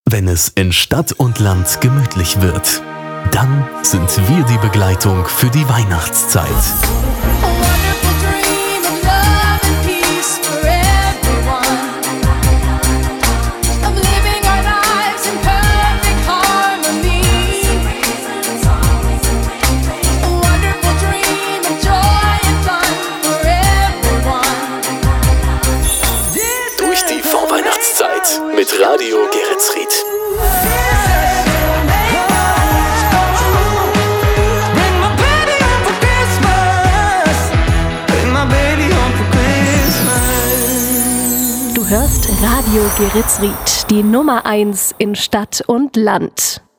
Wenn es in Stadt und Land gemütlich wird, dann sind wir die Begleitung für die Weihnachtszeit. Durch die Vorweihnachtszeit mit Radio Geretsried. Du hörst Radio Geretsried, die Nummer 1 in Stadt und Land.